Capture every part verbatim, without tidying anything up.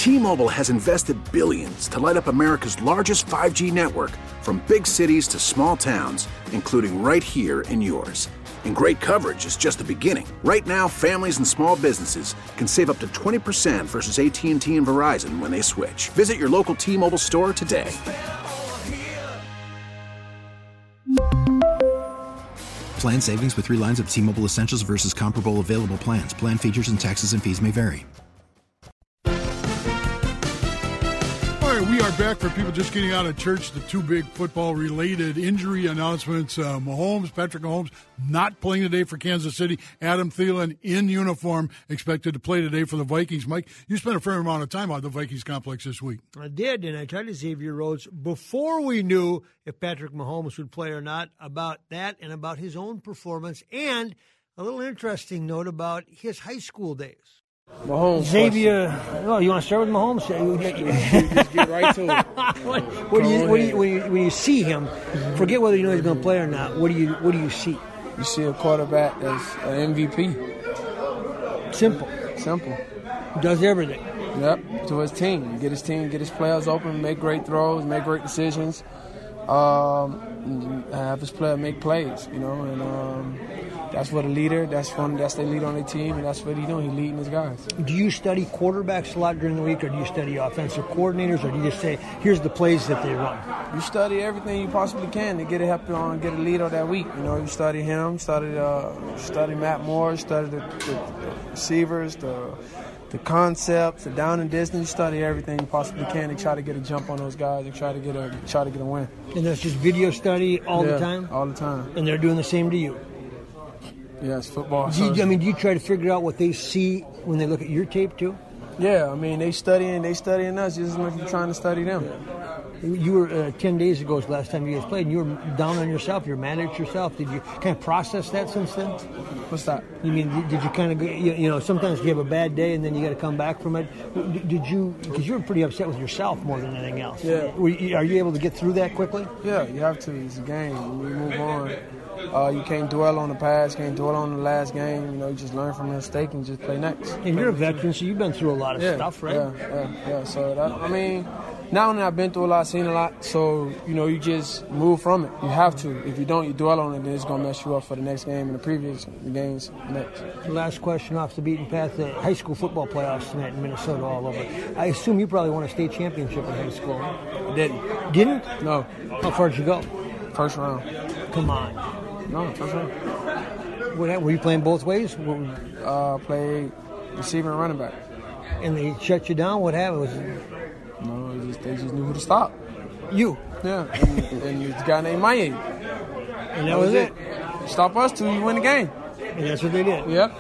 T-Mobile has invested billions to light up America's largest five G network, from big cities to small towns, including right here in yours. And great coverage is just the beginning. Right now, families and small businesses can save up to twenty percent versus A T and T and Verizon when they switch. Visit your local T-Mobile store today. Plan savings with three lines of T-Mobile Essentials versus comparable available plans. Plan features and taxes and fees may vary. All right, we are back for people just getting out of church. The two big football-related injury announcements. Uh, Mahomes, Patrick Mahomes, not playing today for Kansas City. Adam Thielen in uniform, expected to play today for the Vikings. Mike, you spent a fair amount of time on the Vikings complex this week. I did, and I tried to Xavier Rhodes before we knew if Patrick Mahomes would play or not, about that and about his own performance, and a little interesting note about his high school days. Mahomes. Xavier, oh, you want to start with Mahomes? Just get right to it. what, what do you, what do you, when you when you see him? Forget whether you know he's going to play or not. What do you what do you see? You see a quarterback that's an M V P. Simple. Simple. Does everything. Yep. To his team, get his team, get his players open, make great throws, make great decisions. Um, have his player make plays, you know, and um, that's what a leader. That's one. That's the leader on the team, and that's what he's doing. He's leading his guys. Do you study quarterbacks a lot during the week, or do you study offensive coordinators, or do you just say, "Here's the plays that they run"? You study everything you possibly can to get a help on, get a leader that week. You know, you study him, study, uh, study Matt Moore, study the, the, the receivers, the. The concepts, the down and distance, you study everything you possibly can to try to get a jump on those guys and try to get a try to get a win. And that's just video study all yeah, the time? All the time. And they're doing the same to you? Yes, football. Do you, I mean, do you try to figure out what they see when they look at your tape too? Yeah, I mean, they studying, they studying us just as much as we're trying to study them. You were uh, ten days ago was the last time you guys played, and you were down on yourself. You managed yourself. Did you kind of process that since then? What's that? You mean did, did you kind of you, you know sometimes you have a bad day and then you got to come back from it? Did, did you because you were pretty upset with yourself more than anything else? Yeah. Were you, are you able to get through that quickly? Yeah, you have to. It's a game. We move on. Uh, you can't dwell on the past, can't dwell on the last game. You know, you just learn from your mistake and just play next. And you're a veteran, so you've been through a lot of yeah, stuff, right? Yeah, yeah, yeah. So, that, I mean, now that I've been through a lot, seen a lot, so, you know, you just move from it. You have to. If you don't, you dwell on it, then it's going to mess you up for the next game and the previous games next. Last question off the beaten path, the high school football playoffs tonight in Minnesota all over. I assume you probably won a state championship in high school. I didn't. Didn't? No. How far did you go? First round. Come on. No, first round. What, were you playing both ways? Uh, played receiver and running back. And they shut you down? What happened? Was it... No, they just, they just knew who to stop. You? Yeah, and, and you was a guy named Maye. And that, that was, was it? it. Stop us till you win the game. And that's what they did? Yep.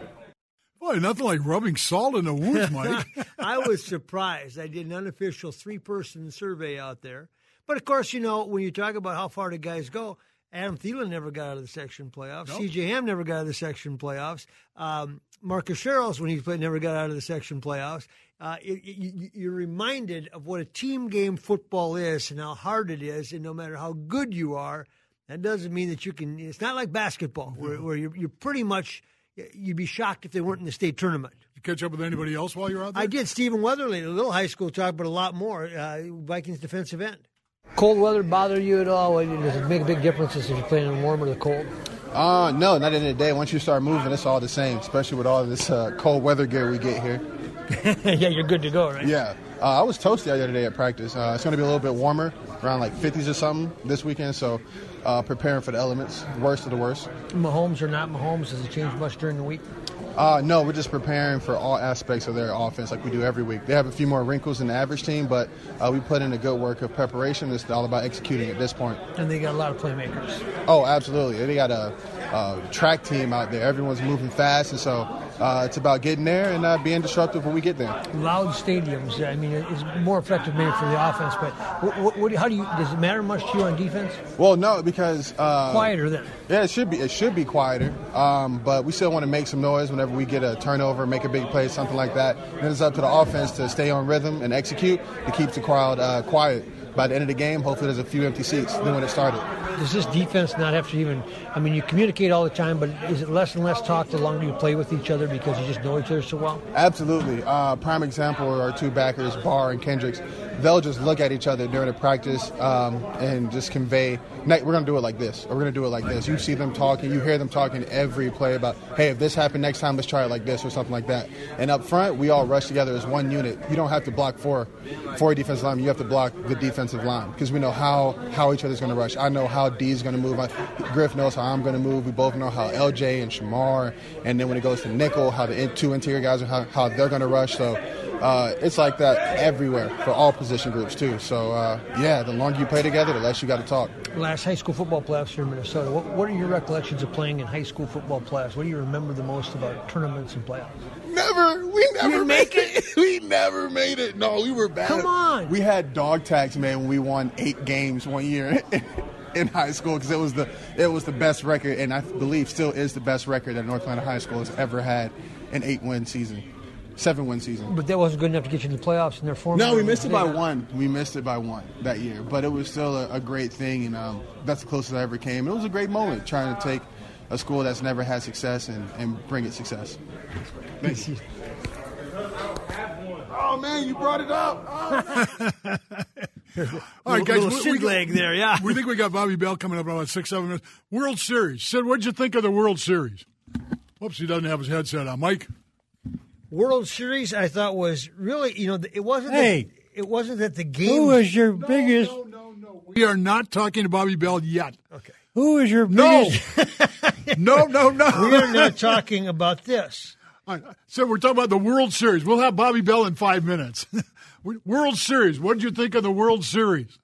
Boy, nothing like rubbing salt in the wounds, Mike. I was surprised. I did an unofficial three-person survey out there. But, of course, you know, when you talk about how far the guys go, Adam Thielen never got out of the section playoffs. Nope. C J Ham never got out of the section playoffs. Um, Marcus Sherrills, when he played, never got out of the section playoffs. Uh, it, it, you're reminded of what a team game football is and how hard it is. And no matter how good you are, that doesn't mean that you can. It's not like basketball mm-hmm. where, where you're, you're pretty much. You'd be shocked if they weren't in the state tournament. Did you catch up with anybody else while you were out there? I did. Stephen Weatherly, a little high school talk, but a lot more. Uh, Vikings defensive end. Cold weather bother you at all? Does it make a big difference if you're playing in warm or the cold? Uh, no, not at the end of the day. Once you start moving, it's all the same, especially with all of this uh, cold weather gear we get here. Yeah, you're good to go, right? Yeah. Uh, I was toasty the other day at practice. Uh, it's going to be a little bit warmer, around like fifties or something this weekend, so uh, preparing for the elements, worst of the worst. Mahomes or not Mahomes, does it change much during the week? Uh, no, we're just preparing for all aspects of their offense like we do every week. They have a few more wrinkles than the average team, but uh, we put in a good work of preparation. It's all about executing at this point. And they got a lot of playmakers. Oh, absolutely. They got a, a track team out there. Everyone's moving fast, and so uh, it's about getting there and uh, being disruptive when we get there. Loud stadiums, I mean, it's more effective maybe for the offense, but what, what, what, how do you, does it matter much to you on defense? Well, no, because... Uh, quieter then. Yeah, it should be. It should be quieter, um, but we still want to make some noise whenever we get a turnover, make a big play, something like that. Then it's up to the offense to stay on rhythm and execute to keep the crowd uh, quiet. By the end of the game, hopefully there's a few empty seats than when it started. does this defense not have to even, I mean, you communicate all the time, but is it less and less talk the longer you play with each other because you just know each other so well? Absolutely. Uh, prime example are our two backers, Barr and Kendricks. They'll just look at each other during the practice um, and just convey, we're going to do it like this, or we're going to do it like this. You see them talking, you hear them talking every play about, hey, if this happened next time, let's try it like this or something like that. And up front, we all rush together as one unit. You don't have to block four, four defensive linemen. You have to block the defensive line because we know how, how each other's going to rush. I know how D's going to move. I, Griff knows how I'm going to move. We both know how L J and Shamar, and then when it goes to nickel, how the two interior guys are, how, how they're going to rush. So uh, it's like that everywhere for all position groups too. So uh, yeah, the longer you play together, the less you got to talk. Last high school football playoffs here in Minnesota. What, what are your recollections of playing in high school football playoffs? What do you remember the most about tournaments and playoffs? Never. We never make made it. We never made it. No, we were bad. Come on. We had dog tags, man, when we won eight games one year in high school because it was the it was the best record, and I believe still is the best record that North Carolina High School has ever had, an eight-win season, seven-win season. But that wasn't good enough to get you in the playoffs in their format. No, we missed it by one. We missed it by one that year, but it was still a, a great thing, and um, that's the closest I ever came. It was a great moment trying to take a school that's never had success and, and bring it success. Thanks. Oh, man, you brought it up. Oh. All right, guys. Little we, Sid we, leg there, yeah. We think we got Bobby Bell coming up in about six, seven minutes. World Series. Sid, what did you think of the World Series? Whoops, he doesn't have his headset on. Mike? World Series, I thought was really, you know, it wasn't. Hey, that, it wasn't that the game. Who was your No, biggest? no, no, no. We are not talking to Bobby Bell yet. Okay. Who was your No. biggest? no, no, no. We are not talking about this. All right, so we're talking about the World Series. We'll have Bobby Bell in five minutes. World Series. What did you think of the World Series?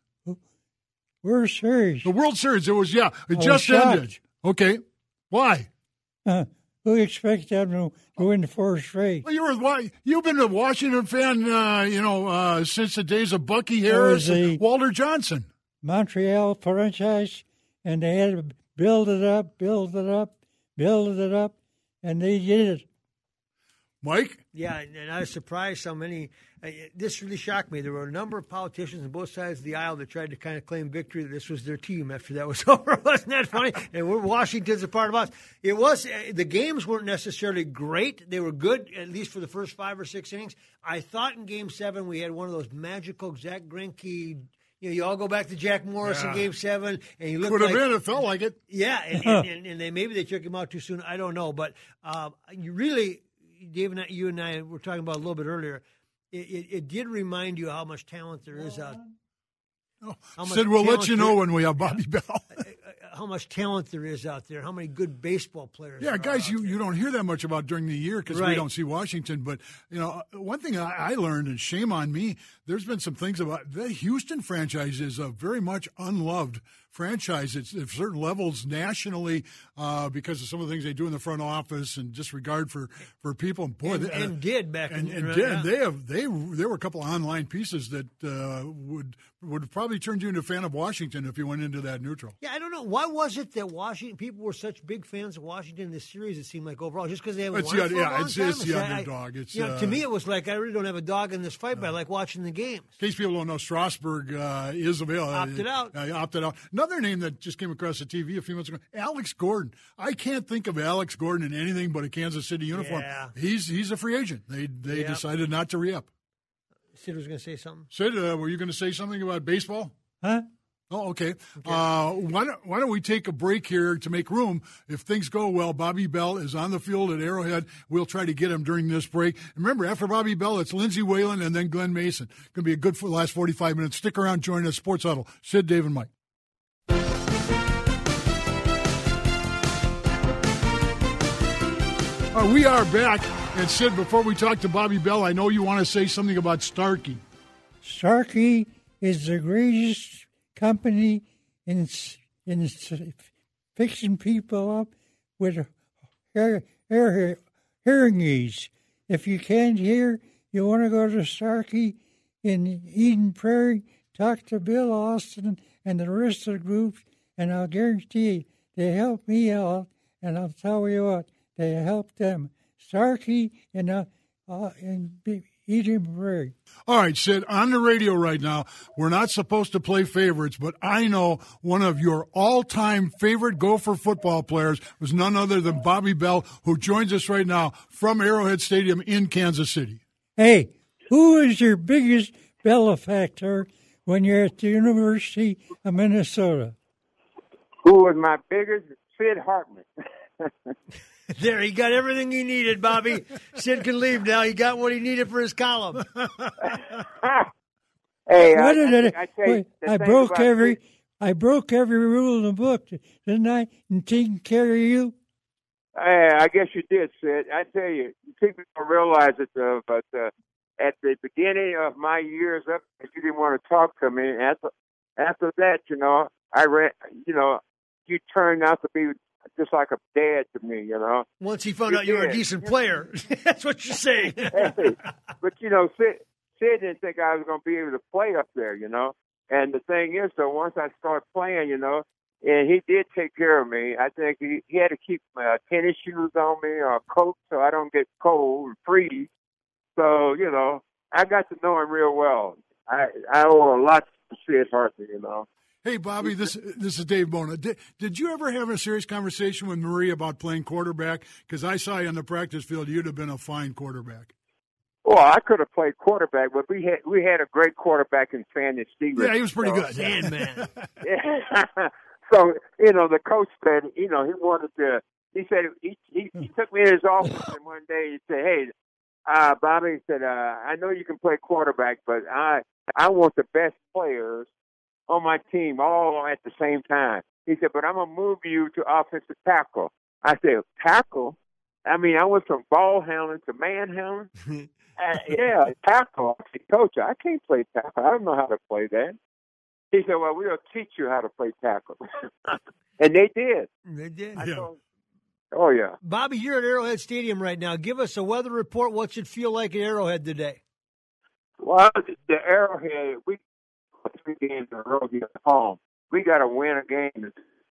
World Series. The World Series. It was, yeah, it I just was shocked. ended. Okay. Why? Uh, who expects them to go in the fourth straight? Well, you were why you've been a Washington fan, uh, you know, uh, since the days of Bucky Harris the and Walter Johnson. Montreal franchise, and they had to build it up, build it up, build it up, and they did it. Mike? Yeah, and I was surprised how many. Uh, this really shocked me. There were a number of politicians on both sides of the aisle that tried to kind of claim victory that this was their team after that was over. Wasn't that funny? And we're, Washington's a part of us. It was. Uh, the games weren't necessarily great. They were good, at least for the first five or six innings. I thought in Game Seven we had one of those magical Zach Greinke. You know, you all go back to Jack Morris Yeah. in Game Seven, and you look Could like have been. It felt like it. yeah, and, and, and, and they maybe they took him out too soon. I don't know, but uh, you really. Dave and I, you and I were talking about a little bit earlier. It, it, it did remind you how much talent there is out. Oh, How much Sid, we'll let talent you know there- when we have Bobby Bell. How much talent there is out there. How many good baseball players. Yeah, are guys, out you, there. you don't hear that much about during the year because we Right. don't see Washington. But, you know, one thing I, I learned, and shame on me, there's been some things about the Houston franchise is a very much unloved franchise. It's at certain levels nationally uh, because of some of the things they do in the front office and disregard for, for people. And, boy, and, they, and did back and, in and right, did. yeah. They have they there were a couple of online pieces that uh, would would probably turn you into a fan of Washington if you went into that neutral. Yeah, I don't know. Why was it that Washington people were such big fans of Washington in this series? It seemed like overall, just because they haven't It's won the- for yeah, a long it's- time. it's the like, I- underdog. It's, you know, uh, to me, it was like I really don't have a dog in this fight, but I like watching the games. In case people don't know, Strasburg uh, is available. Opted out. Uh, opted out. Another name that just came across the T V a few months ago, Alex Gordon. I can't think of Alex Gordon in anything but a Kansas City uniform. Yeah. He's he's a free agent. They they Yep. decided not to re-up. Sid was going to say something. Sid, uh, were you going to say something about baseball? Huh? Oh, okay. Uh, why don't why don't we take a break here to make room? If things go well, Bobby Bell is on the field at Arrowhead. We'll try to get him during this break. Remember, after Bobby Bell, it's Lindsey Whalen and then Glenn Mason. Going to be a good for the last forty-five minutes. Stick around, join us. Sports Huddle. Sid, Dave, and Mike. Uh, we are back. And Sid, before we talk to Bobby Bell, I know you want to say something about Starkey. Starkey is the greatest company in s- in s- fixing people up with hear, hear, hearing aids. If you can't hear, you want to go to Starkey in Eden Prairie, talk to Bill Austin and the rest of the group, and I'll guarantee you, they help me out, and I'll tell you what, they help them. Starkey in, uh, uh, in Eden Prairie. All right, Sid, on the radio right now, we're not supposed to play favorites, but I know one of your all-time favorite Gopher football players was none other than Bobby Bell, who joins us right now from Arrowhead Stadium in Kansas City. Hey, who is your biggest benefactor when you're at the University of Minnesota? Who was my biggest? Sid Hartman. There, he got everything he needed, Bobby. Sid can leave now. He got what he needed for his column. Hey, what I, did I, it, I, tell you, I broke every Sid, I broke every rule in the book, didn't I? And taking care of you. Hey, I guess you did, Sid. I tell you, people don't realize it though, but uh, at the beginning of my years up, you didn't want to talk to me. After after that, you know, I read, you know, you turned out to be just like a dad to me, you know. Once he found you out you did. were a decent player. That's what you're saying. Hey, but, you know, Sid, Sid didn't think I was going to be able to play up there, you know. And the thing is, though, once I started playing, you know, and he did take care of me. I think he, he had to keep my tennis shoes on me or a coat so I don't get cold and freeze. So, you know, I got to know him real well. I, I owe a lot to Sid Hartman, you know. Hey, Bobby, this this is Dave Bona. Did, did you ever have a serious conversation with Marie about playing quarterback? Because I saw you on the practice field. You'd have been a fine quarterback. Well, I could have played quarterback, but we had we had a great quarterback in Fanny Stevens. Yeah, he was pretty so. good. Man, man. Yeah. So, you know, the coach said, you know, he wanted to, he said, he, he, he took me in his office and one day he said, hey, uh, Bobby, he said, uh, I know you can play quarterback, but I I want the best players on my team all at the same time. He said, but I'm going to move you to offensive tackle. I said, tackle? I mean, I went from ball handling to man handling. uh, yeah, tackle. I said, Coach, I can't play tackle. I don't know how to play that. He said, well, we'll teach you how to play tackle. And they did. They did. Yeah. Told, oh, yeah. Bobby, you're at Arrowhead Stadium right now. Give us a weather report. What's it feel like at Arrowhead today? Well, the Arrowhead, we three games in a row here at home. We got to win a game.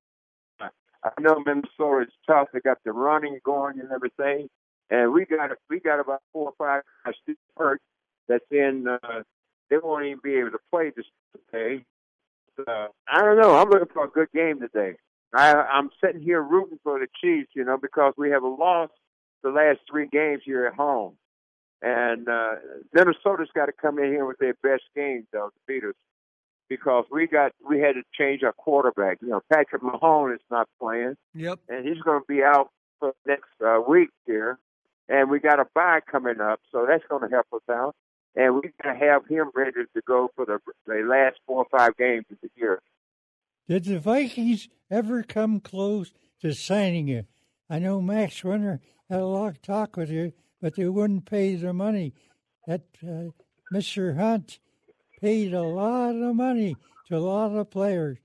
I know Minnesota is tough. They got the running going and everything, and we got we got about four or five guys hurt. That's in. Uh, they won't even be able to play this today. Uh, I don't know. I'm looking for a good game today. I, I'm sitting here rooting for the Chiefs, you know, because we have lost the last three games here at home, and uh, Minnesota's got to come in here with their best game, though, to beat us. Because we got we had to change our quarterback. You know, Patrick Mahomes is not playing. Yep. And he's going to be out for the next uh, week here. And we got a bye coming up, so that's going to help us out. And we got to have him ready to go for the, the last four or five games of the year. Did the Vikings ever come close to signing you? I know Max Runner had a lot of talk with you, but they wouldn't pay their money. That uh, Mister Hunt paid a lot of money to a lot of players.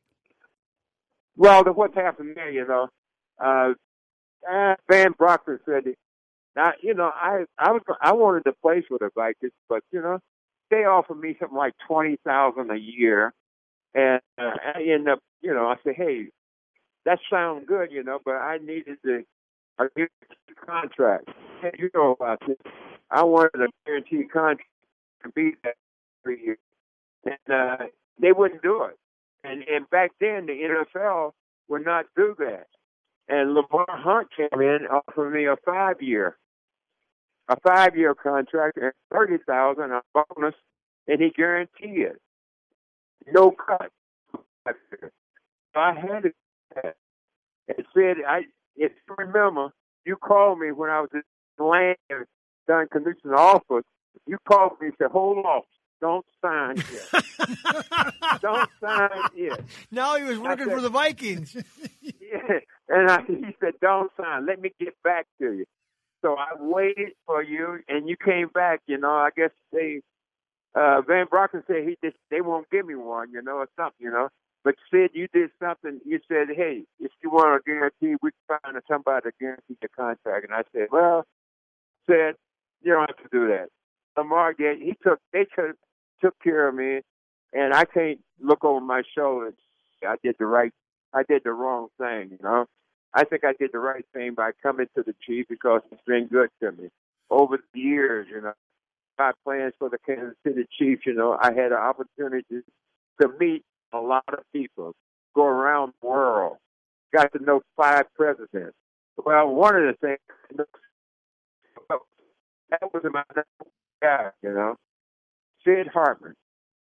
Well, the, what's happened there, you know, uh, uh, Van Brockton said, now, you know, I I was I wanted to play for the Vikings, but you know, they offered me something like twenty thousand a year, and uh, I end up, you know, I said, hey, that sounds good, you know, but I needed the a guaranteed contract. Hey, you know about this. I wanted a guaranteed contract to be there for years. And uh, they wouldn't do it. And and back then, the N F L would not do that. And Lamar Hunt came in and offered me a five-year, a five-year contract and thirty thousand dollars a bonus, and he guaranteed it. No cut. So I had it. And said, I, if you remember, you called me when I was in Atlanta, done condition office. You called me and said, hold off. Don't sign yet. Don't sign yet. Now he was working said, for the Vikings. Yeah. And I, he said, don't sign. Let me get back to you. So I waited for you, and you came back. You know, I guess they, uh, Van Brockton said he just, they won't give me one, you know, or something, you know. But Sid, you did something. You said, hey, if you want a guarantee, we can find somebody to guarantee your contract. And I said, well, Sid, you don't have to do that. Lamar did. He took, they took, took care of me, and I can't look over my shoulder and say I did the right, I did the wrong thing, you know. I think I did the right thing by coming to the Chiefs because it's been good to me over the years, you know. about playing for the Kansas City Chiefs, you know, I had an opportunity to meet a lot of people, go around the world, got to know five presidents. Well, one of the things, that was my guy, you know, Sid Hartman.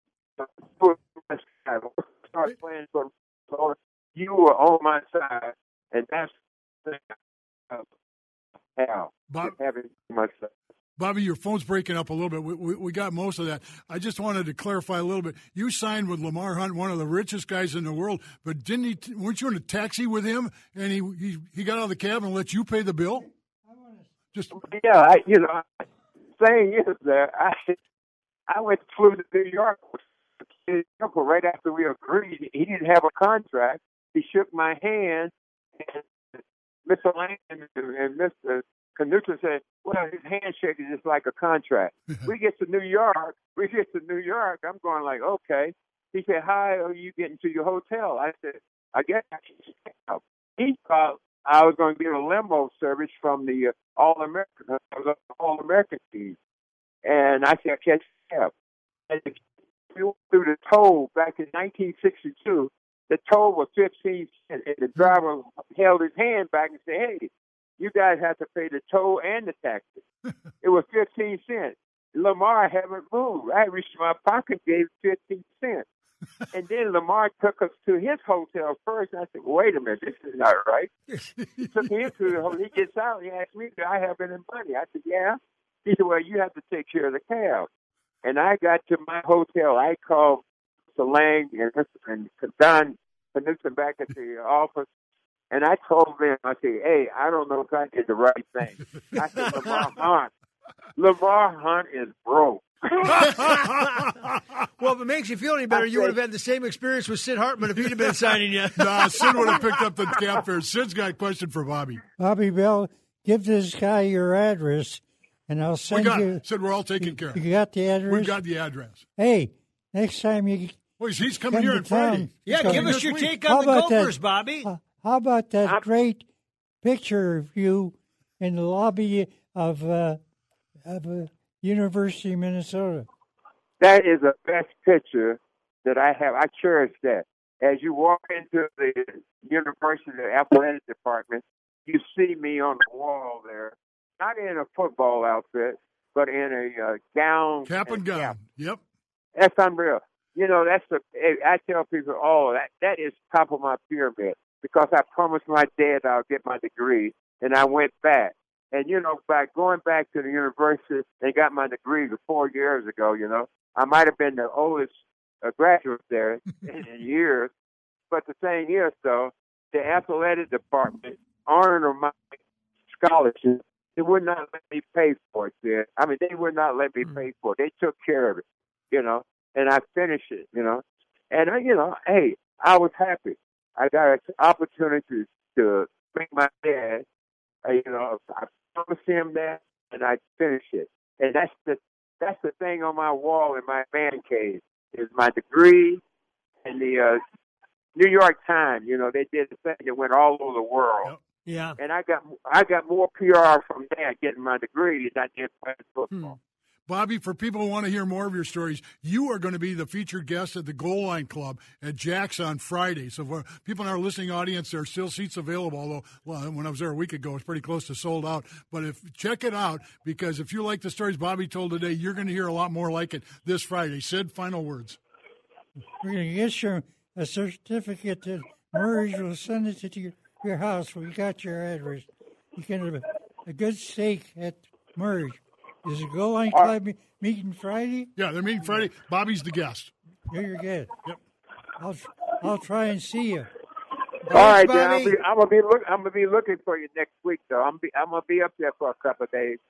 Started playing for you were on my side, and that's the thing of hell. Bob, having myself. Bobby, your phone's breaking up a little bit. We, we, we got most of that. I just wanted to clarify a little bit. You signed with Lamar Hunt, one of the richest guys in the world, but didn't he? Weren't you in a taxi with him? And he he, he got out of the cab and let you pay the bill. Just yeah, I, you know, saying is that I I went flew to New York with uncle right after we agreed. He didn't have a contract. He shook my hand, and Mister Langdon and Mister Knutson said, well, his handshake is just like a contract. We get to New York. We get to New York. I'm going like, okay. He said, how are you getting to your hotel? I said, I guess I can check out. He thought I was going to get a limo service from the uh, All-American. I was on the All-American team. And I said, I can't check. And we went through the toll back in nineteen sixty-two. The toll was fifteen cents. And the driver held his hand back and said, hey, you guys have to pay the toll and the taxes. It was fifteen cents. Lamar haven't moved. I reached in my pocket, gave fifteen cents. And then Lamar took us to his hotel first. And I said, wait a minute, this is not right. He took me into the hotel. He gets out. He asked me, do I have any money? I said, yeah. He said, well, you have to take care of the cab. And I got to my hotel. I called Mister Lang and, and Don Knutson back at the office. And I told them, I said, hey, I don't know if I did the right thing. I said, Lamar Hunt. Lamar Hunt is broke. Well, if it makes you feel any better, you would have had the same experience with Sid Hartman if he'd have been signing you. Nah, Sid would have picked up the cab fare. Sid's got a question for Bobby. Bobby Bell, give this guy your address, and I'll send we got you. It. Sid, we're all taken you, care of. You got the address? We've got the address. Hey, next time you Well, he's coming come here to on Friday. Yeah, He's give us this your week. take How on the about that? Gophers, Bobby. Uh, how about that I'm- great picture of you in the lobby of, uh, of uh, University of Minnesota? That is the best picture that I have. I cherish that. As you walk into the University Athletic Department, you see me on the wall there, not in a football outfit, but in a uh, gown. Cap and gown. cap. Yep. That's unreal. You know, that's the. I tell people, oh, that that is top of my pyramid because I promised my dad I'll get my degree, and I went back. And you know, by going back to the university and got my degree four years ago, you know, I might have been the oldest uh, graduate there in, in years. But the thing is, though, the athletic department honored my scholarship. They would not let me pay for it. Then. I mean, they would not let me pay for it. They took care of it, you know, and I finished it, you know. And, I, you know, hey, I was happy. I got an opportunity to meet my dad. Uh, you know, I promised him that, and I finished it. And that's the that's the thing on my wall in my man cave is my degree and the uh, New York Times. You know, they did a thing that went all over the world. Yep. Yeah. And I got I got more P R from that getting my degree than I did playing football. Hmm. Bobby, for people who want to hear more of your stories, you are going to be the featured guest at the Goal Line Club at Jack's on Friday. So for people in our listening audience, there are still seats available, although well, when I was there a week ago, it's pretty close to sold out. But if check it out, because if you like the stories Bobby told today, you're going to hear a lot more like it this Friday. Sid, final words. We're going to get you a certificate that Murray will send it to your, your house. We got your address. You can have a, a good steak at Murray. Is it Goal Line Club me- meeting Friday? Yeah, they're meeting Friday. Bobby's the guest. You're your guest. Yep. I'll I'll try and see you. All right, then I'll Bobby. be, I'm gonna be look, I'm gonna be looking for you next week, though. I'm be, I'm gonna be up there for a couple of days.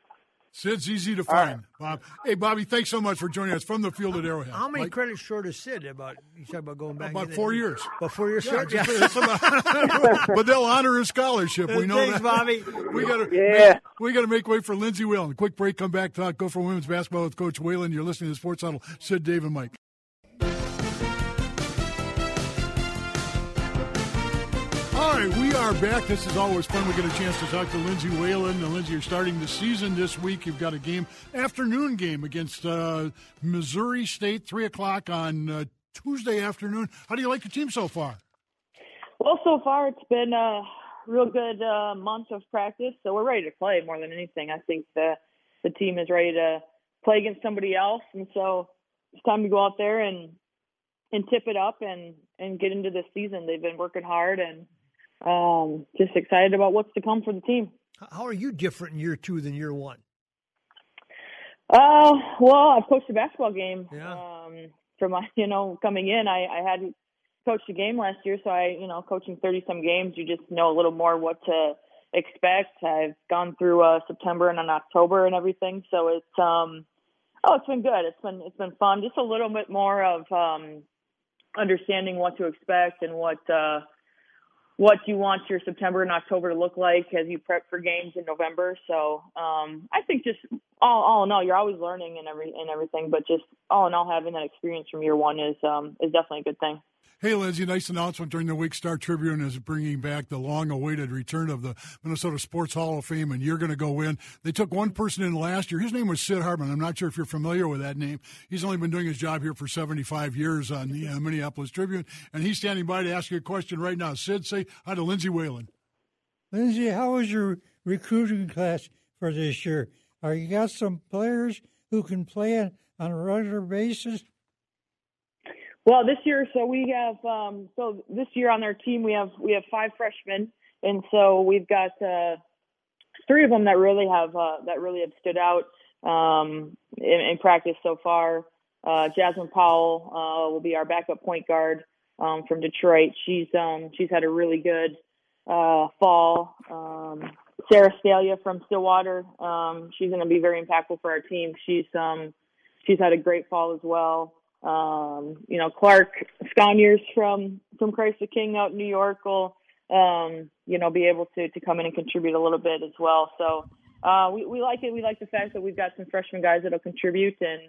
Sid's easy to find, Bob. Hey, Bobby, thanks so much for joining us from the field at Arrowhead. How many Mike? credits short is Sid? About you talk about going back About in four there? years. About four years Yeah, short. just- Yeah. it's about- but they'll honor his scholarship. We know Thanks, that. Bobby. We got to Yeah. we got to make way for Lindsey Whalen. Quick break. Come back. Talk. Go for women's basketball with Coach Whalen. You're listening to Sports Huddle. Sid, Dave, and Mike. All All right, we are back. This is always fun. We get a chance to talk to Lindsay Whalen. Now, Lindsay, you're starting the season this week. You've got a game, afternoon game against uh, Missouri State, three o'clock on uh, Tuesday afternoon. How do you like your team so far? Well, so far it's been a real good uh, month of practice, so we're ready to play more than anything. I think the the team is ready to play against somebody else, and so it's time to go out there and and tip it up and, and get into this season. They've been working hard and um, just excited about what's to come for the team. How are you different in year two than year one? Uh, well, I've coached a basketball game. Yeah. Um, from my, you know, coming in, I, I hadn't coached a game last year, so I, you know, coaching thirty-some games, you just know a little more what to expect. I've gone through uh, September and an October and everything, so it's um, oh, it's been good. It's been it's been fun. Just a little bit more of um, understanding what to expect and what. Uh, what you want your September and October to look like as you prep for games in November. So um, I think just all, all in all, you're always learning and every and everything, but just all in all, having that experience from year one is um, is definitely a good thing. Hey, Lindsay, nice announcement during the week. Star Tribune is bringing back the long-awaited return of the Minnesota Sports Hall of Fame, and you're going to go in. They took one person in last year. His name was Sid Hartman. I'm not sure if you're familiar with that name. He's only been doing his job here for seventy-five years on the uh, Minneapolis Tribune, and he's standing by to ask you a question right now. Sid, say hi to Lindsay Whalen. Lindsay, how was your recruiting class for this year? Are you got some players who can play on a regular basis? Well, this year, so we have, um, so this year on our team, we have, we have five freshmen. And so we've got, uh, three of them that really have, uh, that really have stood out, um, in, in practice so far. Uh, Jasmine Powell, uh, will be our backup point guard, um, from Detroit. She's, um, she's had a really good, uh, fall. Um, Sarah Stalia from Stillwater, um, she's going to be very impactful for our team. She's, um, she's had a great fall as well. Um, you know, Clark Sconiers from, from Christ the King out in New York will, um, you know, be able to, to come in and contribute a little bit as well. So, uh, we, we like it. We like the fact that we've got some freshman guys that'll contribute and,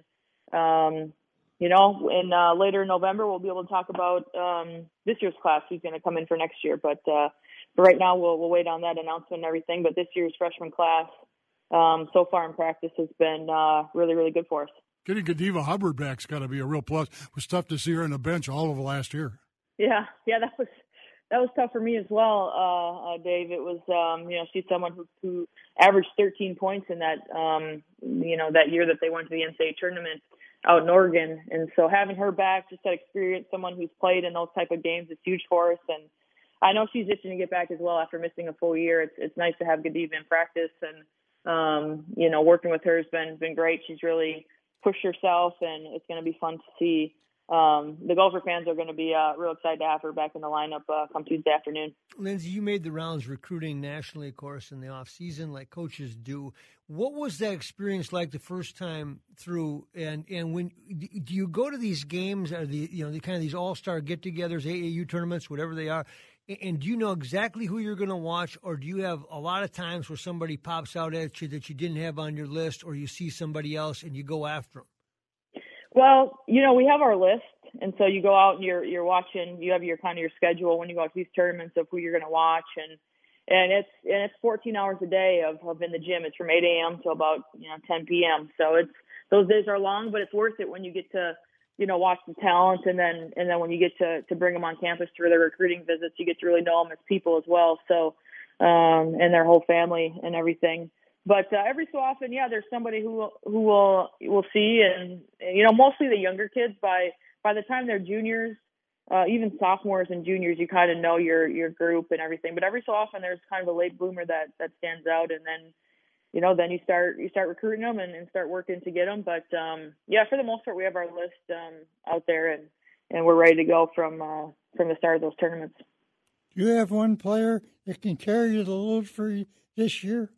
um, you know, in, uh, later in November, we'll be able to talk about, um, this year's class, who's going to come in for next year. But, uh, for right now, we'll, we'll wait on that announcement and everything. But this year's freshman class, um, so far in practice has been, uh, really, really good for us. Getting Godiva Hubbard back's got to be a real plus. It was tough to see her on the bench all of last year. Yeah, yeah, that was that was tough for me as well, uh, uh, Dave. It was, um, you know, she's someone who, who averaged thirteen points in that, um, you know, that year that they went to the N C double A tournament out in Oregon. And so having her back, just that experience, someone who's played in those type of games, is huge for us. And I know she's itching to get back as well after missing a full year. It's it's nice to have Godiva in practice, and um, you know, working with her has been been great. She's really pushed herself, and it's going to be fun to see. Um, the Gopher fans are going to be uh, real excited to have her back in the lineup uh, come Tuesday afternoon. Lindsay, you made the rounds recruiting nationally, of course, in the off season, like coaches do. What was that experience like the first time through? And and when do you go to these games, or the you know the kind of these all star get-togethers, A A U tournaments, whatever they are? And do you know exactly who you're going to watch, or do you have a lot of times where somebody pops out at you that you didn't have on your list, or you see somebody else and you go after them? Well, you know, we have our list, and so you go out and you're you're watching. You have your kind of your schedule when you go out to these tournaments of who you're going to watch, and and it's and it's fourteen hours a day of, of in the gym. It's from eight a.m. to about you know ten p.m. So it's those days are long, but it's worth it when you get to you know, watch the talent, and then and then when you get to, to bring them on campus through their recruiting visits, you get to really know them as people as well. So, um, and their whole family and everything. But uh, every so often, yeah, there's somebody who will, who will will see, and you know, mostly the younger kids. By by the time they're juniors, uh, even sophomores and juniors, you kind of know your your group and everything. But every so often, there's kind of a late bloomer that that stands out, and then. You know, then you start you start recruiting them and, and start working to get them. But um, yeah, for the most part, we have our list um, out there, and, and we're ready to go from uh, from the start of those tournaments. Do you have one player that can carry the load for you this year?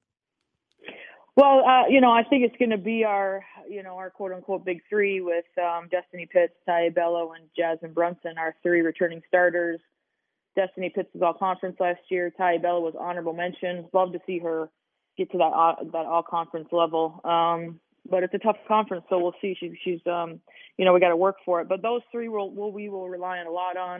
Well, uh, you know, I think it's going to be our you know our quote unquote big three with um, Destiny Pitts, Ty Bello, and Jasmine Brunson, our three returning starters. Destiny Pitts was all conference last year. Ty Bello was honorable mention. Love to see her get to that uh, that all conference level, um, but it's a tough conference, so we'll see. She, she's, um, you know, we got to work for it. But those three will, will we will rely on a lot on.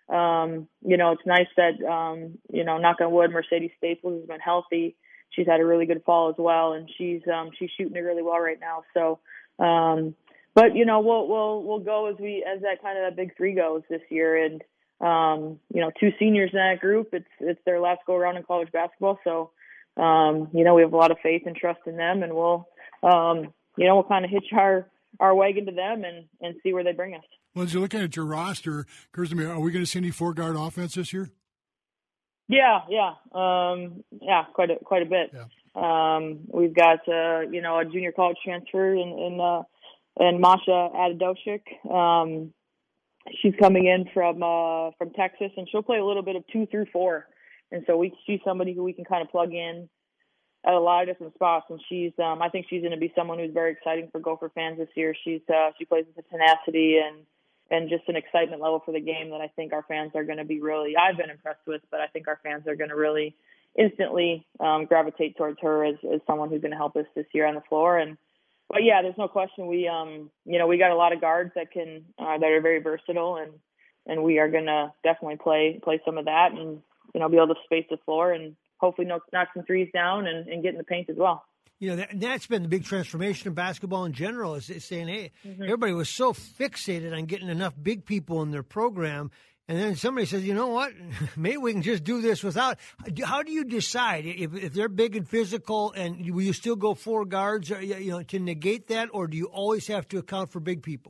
um, you know, it's nice that, um, you know, knock on wood, Mercedes Staples has been healthy. She's had a really good fall as well, and she's um, she's shooting it really well right now. So, um, but you know, we'll we'll we'll go as we as that kind of that big three goes this year, and um, you know, two seniors in that group. It's it's their last go around in college basketball, so um, you know, we have a lot of faith and trust in them, and we'll um, you know we'll kind of hitch our our wagon to them and and see where they bring us. Well, as you're looking at your roster, occurs to me, are we going to see any four guard offense this year? Yeah, yeah, um, yeah, quite a quite a bit. Yeah. Um, we've got uh, you know a junior college transfer in in, uh, in Masha Adadoshik. Um, she's coming in from uh, from Texas, and she'll play a little bit of two through four. And so we she's somebody who we can kind of plug in at a lot of different spots. And she's um, I think she's going to be someone who's very exciting for Gopher fans this year. She's uh, she plays with a tenacity and. and just an excitement level for the game that I think our fans are going to be really, I've been impressed with, but I think our fans are going to really instantly um, gravitate towards her as, as someone who's going to help us this year on the floor. And, but yeah, there's no question. We, um, you know, we got a lot of guards that can, uh, that are very versatile, and, and we are going to definitely play, play some of that and, you know, be able to space the floor and hopefully knock, knock some threes down and, and get in the paint as well. You know, that, that's been the big transformation in basketball in general, is saying, hey, mm-hmm. everybody was so fixated on getting enough big people in their program, and then somebody says, you know what, maybe we can just do this without. How do you decide if, if they're big and physical, and will you still go four guards, or, you know, to negate that, or do you always have to account for big people?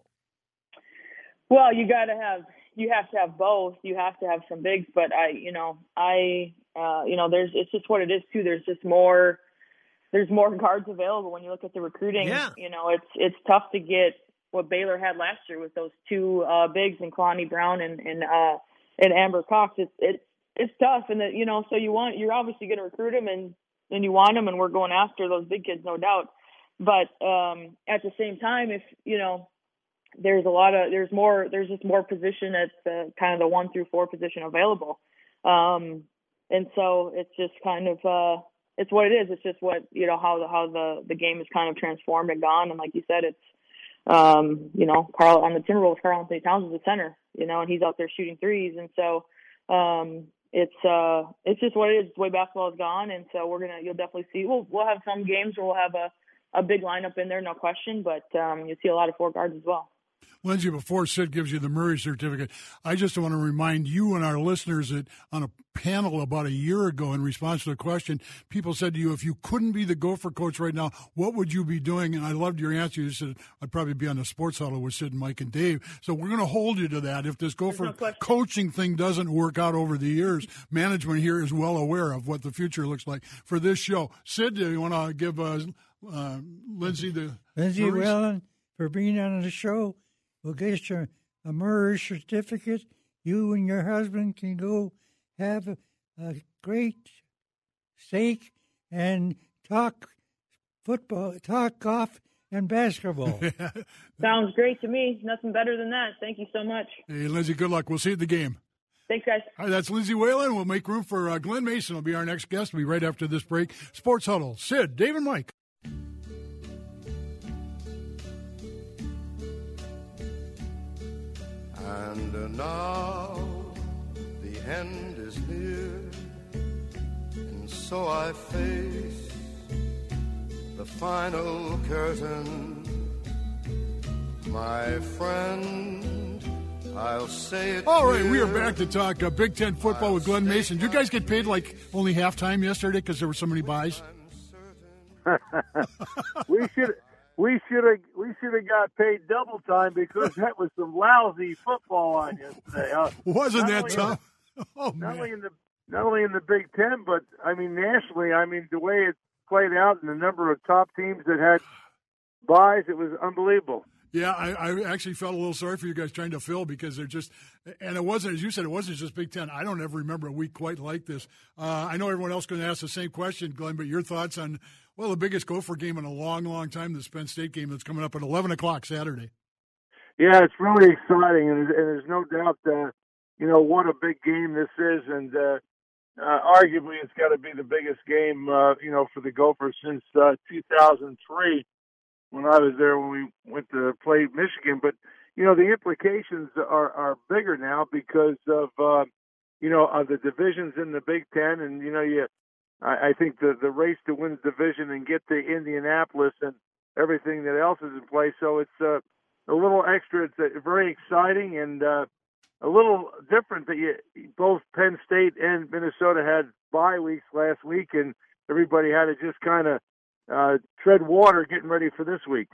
Well, you got to have, you have to have both. You have to have some bigs, but I, you know, I, uh, you know, there's, it's just what it is too. There's just more. There's more guards available when you look at the recruiting. Yeah. You know, it's it's tough to get what Baylor had last year with those two uh, bigs and Kalani Brown and and uh, and Amber Cox. It's it's it's tough, and the, you know, so you want you're obviously going to recruit them and and you want them, and we're going after those big kids, no doubt. But um, at the same time, if you know, there's a lot of there's more there's just more position at the kind of the one through four position available, um, and so it's just kind of. Uh, It's what it is. It's just what, you know, how the, how the, the game is kind of transformed and gone. And like you said, it's, um, you know, Carl on the Timberwolves, Karl Anthony Towns is a center, you know, and he's out there shooting threes. And so, um, it's, uh, it's just what it is. It's the way basketball has gone. And so we're going to, you'll definitely see, we'll, we'll have some games where we'll have a, a big lineup in there, no question, but, um, you'll see a lot of four guards as well. Lindsay, before Sid gives you the Murray certificate, I just want to remind you and our listeners that on a panel about a year ago in response to the question, people said to you, if you couldn't be the Gopher coach right now, what would you be doing? And I loved your answer. You said, I'd probably be on the sports huddle with Sid and Mike and Dave. So we're going to hold you to that. If this Gopher no coaching thing doesn't work out over the years, management here is well aware of what the future looks like for this show. Sid, do you want to give uh, uh, Lindsay the Lindsay Whalen for being on the show? We'll get you a Murray certificate. You and your husband can go have a, a great steak and talk football, talk golf and basketball. Sounds great to me. Nothing better than that. Thank you so much. Hey, Lindsay, good luck. We'll see you at the game. Thanks, guys. All right, that's Lindsay Whalen. We'll make room for uh, Glenn Mason. Will be our next guest. We'll be right after this break. Sports Huddle. Sid, Dave, and Mike. And now the end is near, and so I face the final curtain. My friend, I'll say it. All right, we are back to talk uh, Big Ten football with Glenn Mason. Did you guys get paid like only halftime yesterday because there were so many buys? we should. We should have we should have got paid double time because that was some lousy football on yesterday. Uh, Wasn't that tough? In, oh, not man. only in the not only in the Big Ten, but I mean nationally. I mean the way it played out and the number of top teams that had buys, it was unbelievable. Yeah, I, I actually felt a little sorry for you guys trying to fill because they're just, and it wasn't, as you said, it wasn't just Big Ten. I don't ever remember a week quite like this. Uh, I know everyone else going to ask the same question, Glenn, but your thoughts on, well, the biggest Gopher game in a long, long time, the Penn State game that's coming up at eleven o'clock Saturday. Yeah, it's really exciting, and, and there's no doubt, uh, you know, what a big game this is, and uh, uh, arguably it's got to be the biggest game, uh, you know, for the Gophers since uh, two thousand three. When I was there when we went to play Michigan. But, you know, the implications are, are bigger now because of, uh, you know, of the divisions in the Big Ten. And, you know, you, I, I think the, the race to win the division and get to Indianapolis and everything that else is in place. So it's uh, a little extra. It's uh, very exciting and uh, a little different that you, both Penn State and Minnesota had bye weeks last week, and everybody had to just kind of uh, tread water getting ready for this week.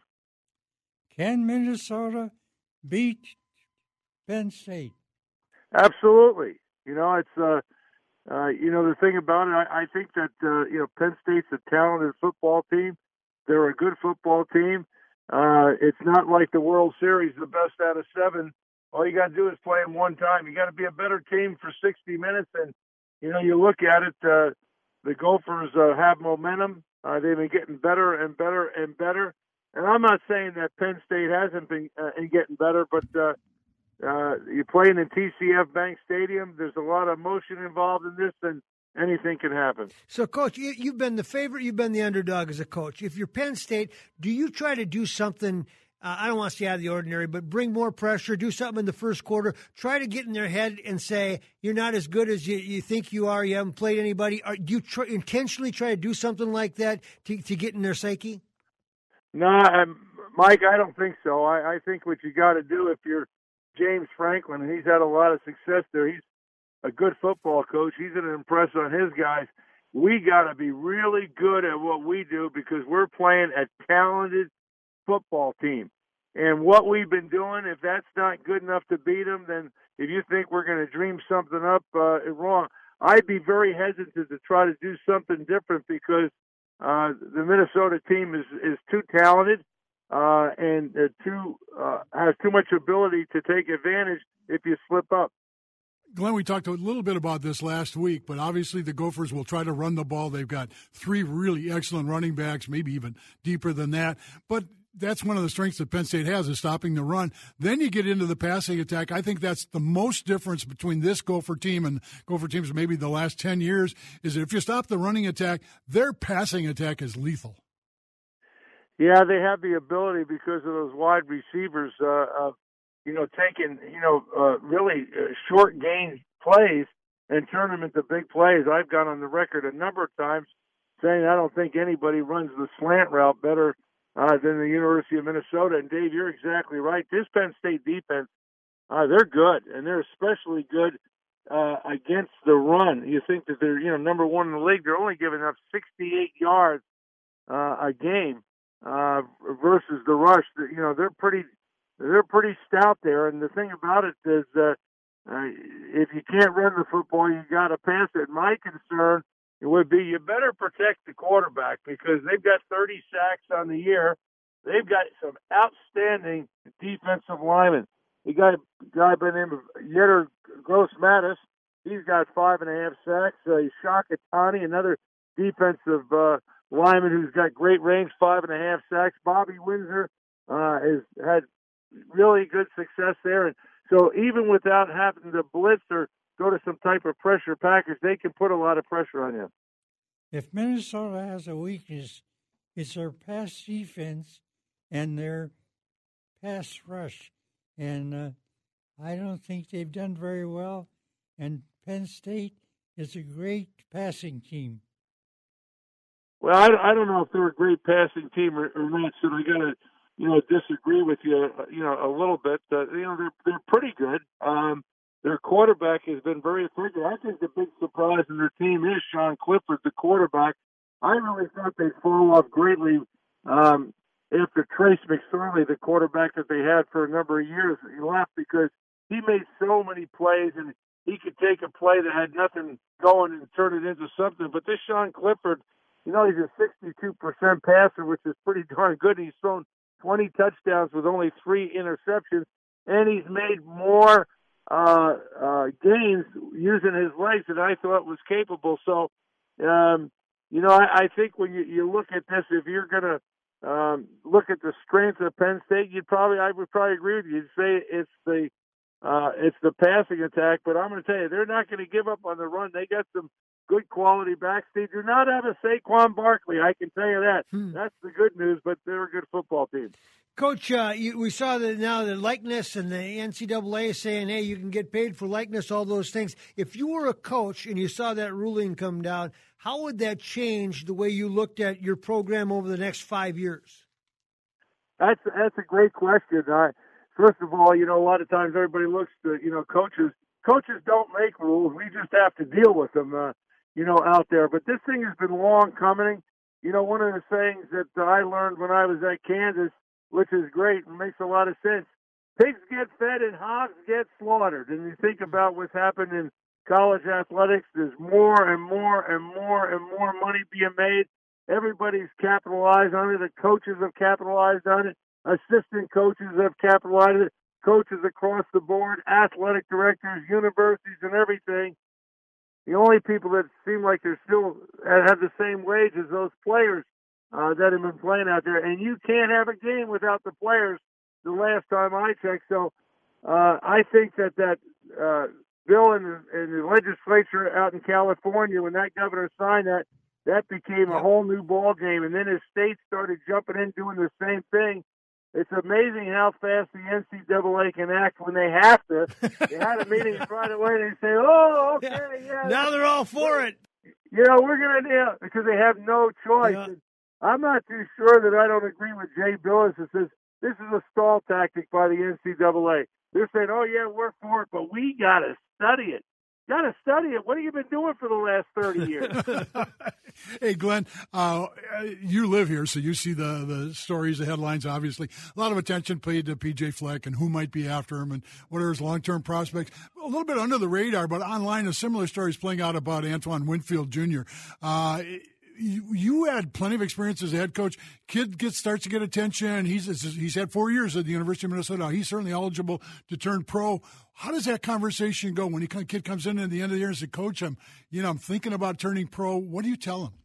Can Minnesota beat Penn State? Absolutely. You know, it's uh, uh, you know the thing about it. I, I think that uh, you know Penn State's a talented football team. They're a good football team. Uh, it's not like the World Series, the best out of seven. All you got to do is play them one time. You got to be a better team for sixty minutes. And you know, you look at it. Uh, the Gophers uh, have momentum. Uh, they've been getting better and better and better. And I'm not saying that Penn State hasn't been uh, getting better, but uh, uh, you're playing in T C F Bank Stadium. There's a lot of emotion involved in this, and anything can happen. So, Coach, you, you've been the favorite. You've been the underdog as a coach. If you're Penn State, do you try to do something, uh, I don't want to say out of the ordinary, but bring more pressure, do something in the first quarter, try to get in their head and say, you're not as good as you, you think you are, you haven't played anybody? Or do you try, intentionally try to do something like that to, to get in their psyche? No, um, Mike, I don't think so. I, I think what you got to do if you're James Franklin, and he's had a lot of success there, he's a good football coach. He's going to impress on his guys. We got to be really good at what we do because we're playing a talented football team. And what we've been doing, if that's not good enough to beat them, then if you think we're going to dream something up, uh, wrong. I'd be very hesitant to try to do something different because Uh, the Minnesota team is, is too talented uh, and uh, too uh, has too much ability to take advantage if you slip up. Glenn, we talked a little bit about this last week, but obviously the Gophers will try to run the ball. They've got three really excellent running backs, maybe even deeper than that. But that's one of the strengths that Penn State has is stopping the run. Then you get into the passing attack. I think that's the most difference between this Gopher team and Gopher teams maybe the last ten years is that if you stop the running attack, their passing attack is lethal. Yeah, they have the ability because of those wide receivers, uh, of, you know, taking, you know, uh, really uh, short gain plays and turn them into big plays. I've gone on the record a number of times saying I don't think anybody runs the slant route better Uh, than the University of Minnesota. And, Dave, you're exactly right. This Penn State defense, uh, they're good, and they're especially good uh, against the run. You think that they're, you know, number one in the league. They're only giving up sixty-eight yards uh, a game uh, versus the rush. You know, they're pretty they're pretty stout there. And the thing about it is uh, uh, if you can't run the football, you got to pass it. My concern it would be you better protect the quarterback because they've got thirty sacks on the year. They've got some outstanding defensive linemen. You got a guy by the name of Yetur Gross-Matos. He's got five and a half sacks. Uh, Shaka Tani, another defensive uh, lineman who's got great range, five and a half sacks. Bobby Windsor uh, has had really good success there. And so even without having to blitz or go to some type of pressure package, they can put a lot of pressure on you. If Minnesota has a weakness, it's their pass defense and their pass rush. And uh, I don't think they've done very well. And Penn State is a great passing team. Well, I, I don't know if they're a great passing team or, or not, so I got to, you know, disagree with you, you know, a little bit. Uh, you know, they're they're pretty good. Um, Their quarterback has been very effective. I think the big surprise in their team is Sean Clifford, the quarterback. I really thought they'd fall off greatly um, after Trace McSorley, the quarterback that they had for a number of years. He left because he made so many plays, and he could take a play that had nothing going and turn it into something. But this Sean Clifford, you know, he's a sixty-two percent passer, which is pretty darn good. He's thrown twenty touchdowns with only three interceptions, and he's made more Uh, uh, gains using his legs that I thought was capable. So, um, you know, I, I think when you, you look at this, if you're going to um, look at the strength of Penn State, you'd probably, I would probably agree with you. You'd say it's the, uh, it's the passing attack, but I'm going to tell you, they're not going to give up on the run. They got some good quality backs. They do not have a Saquon Barkley. I can tell you that. Hmm. That's the good news, but they're a good football team. Coach, uh, you, we saw that now the likeness and the N C double A saying, hey, you can get paid for likeness, all those things. If you were a coach and you saw that ruling come down, how would that change the way you looked at your program over the next five years? That's that's a great question. I, first of all, you know, a lot of times everybody looks to, you know, coaches. Coaches don't make rules. We just have to deal with them, uh, you know, out there. But this thing has been long coming. You know, one of the things that I learned when I was at Kansas, which is great and makes a lot of sense. Pigs get fed and hogs get slaughtered. And you think about what's happened in college athletics, there's more and more and more and more money being made. Everybody's capitalized on it. The coaches have capitalized on it. Assistant coaches have capitalized on it. Coaches across the board, athletic directors, universities, and everything. The only people that seem like they're still have the same wage as those players Uh, that have been playing out there, and you can't have a game without the players the last time I checked. So uh, I think that that uh, bill in the, in the legislature out in California, when that governor signed that, that became a whole new ball game, and then his states started jumping in doing the same thing. It's amazing how fast the N C double A can act when they have to. They had a meeting right away, and they say, oh, okay, yeah. Now they're all for it. You know, we're going to do it because they have no choice. Yeah. I'm not too sure that I don't agree with Jay Billis that says this is a stall tactic by the N C double A. They're saying, oh, yeah, we're for it, but we got to study it. Got to study it. What have you been doing for the last thirty years? Hey, Glenn, uh, you live here, so you see the, the stories, the headlines, obviously. A lot of attention paid to P J Fleck and who might be after him and what are his long-term prospects. A little bit under the radar, but online a similar story is playing out about Antoine Winfield Junior Uh You, you had plenty of experience as a head coach. Kid gets starts to get attention. He's he's had four years at the University of Minnesota. He's certainly eligible to turn pro. How does that conversation go when he kid comes in at the end of the year and says, "Coach, I'm you know I'm thinking about turning pro." What do you tell him?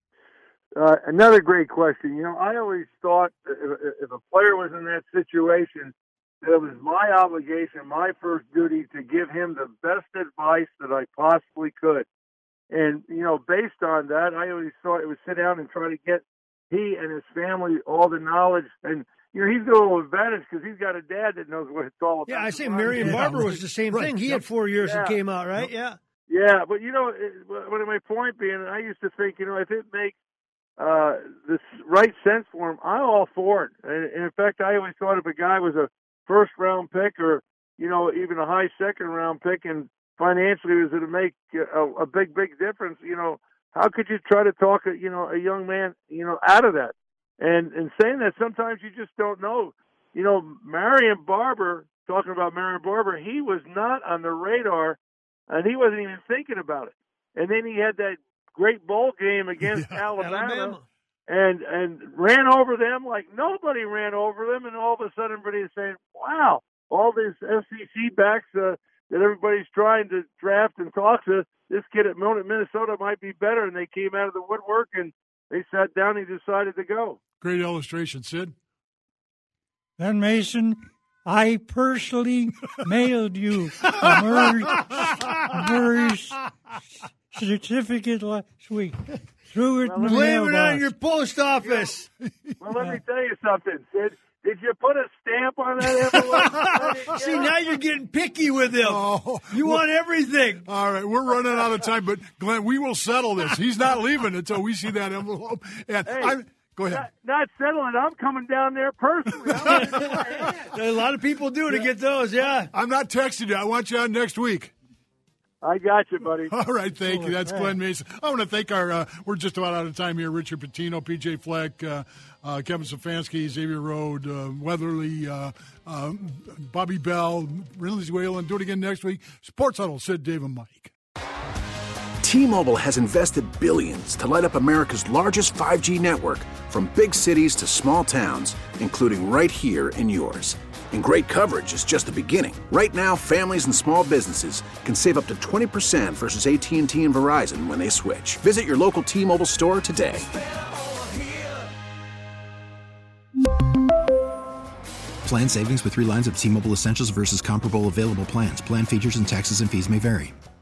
Uh, another great question. You know, I always thought if, if a player was in that situation, that it was my obligation, my first duty, to give him the best advice that I possibly could. And, you know, based on that, I always thought it would sit down and try to get he and his family all the knowledge. And, you know, he's got a little advantage because he's got a dad that knows what it's all about. Yeah, I say Marion yeah. Barber was the same right. thing. He yep. had four years yeah. and came out, right? Yep. Yeah. Yeah, but, you know, it, what my point being, I used to think, you know, if it makes uh, the right sense for him, I'm all for it. And, and, in fact, I always thought if a guy was a first-round pick or, you know, even a high second-round pick and financially was going to make a, a big, big difference, you know, how could you try to talk, a, you know, a young man, you know, out of that? And and saying that sometimes you just don't know. You know, Marion Barber, talking about Marion Barber, he was not on the radar, and he wasn't even thinking about it. And then he had that great bowl game against yeah, Alabama, Alabama, and and ran over them like nobody ran over them, and all of a sudden everybody's saying, wow, all these S E C backs uh, that everybody's trying to draft and talk to, this kid at Minnesota might be better. And they came out of the woodwork and they sat down and decided to go. Great illustration, Sid. Then, Mason, I personally mailed you Murray's, Murray's certificate last week. Threw it well, in the blame it mailbox. on your post office. Well, let me tell you something, Sid. Did you put a stamp on that envelope? See, now you're getting picky with him. Oh, you well, want everything. All right, we're running out of time, but Glenn, we will settle this. He's not leaving until we see that envelope. And hey, I'm, go ahead. Not, not settling. I'm coming down there personally. A lot of people do to get those, yeah. I'm not texting you. I want you on next week. I got you, buddy. All right, thank oh, you. That's man. Glenn Mason. I want to thank our, uh, we're just about out of time here, Richard Pitino, P J Fleck, uh, uh, Kevin Stefanski, Xavier Rode, uh, Weatherly, uh, uh, Bobby Bell, Lindsey Whalen. Do it again next week. Sports Huddle, Sid, Dave, and Mike. T-Mobile has invested billions to light up America's largest five G network, from big cities to small towns, including right here in yours. And great coverage is just the beginning. Right now, families and small businesses can save up to twenty percent versus A T and T and Verizon when they switch. Visit your local T-Mobile store today. Plan savings with three lines of T-Mobile Essentials versus comparable available plans. Plan features and taxes and fees may vary.